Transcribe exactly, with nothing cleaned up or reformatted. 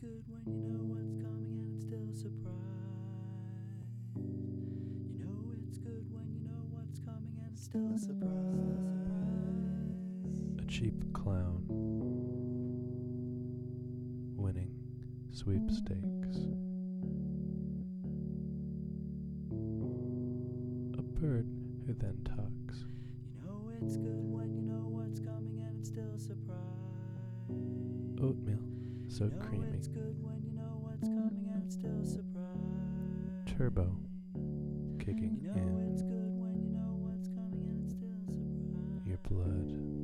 good when you know what's coming and it's still a surprise. You know it's good when you know what's coming and it's still a surprise. A cheap clown winning sweepstakes. A bird who then talks. You know it's good when you know what's coming and it's still a surprise. Oatmeal, so you know creamy. It's good when you know what's coming and it's still a surprise. Turbo, kicking You know in. it's good when you know what's coming and it's still a surprise. Your blood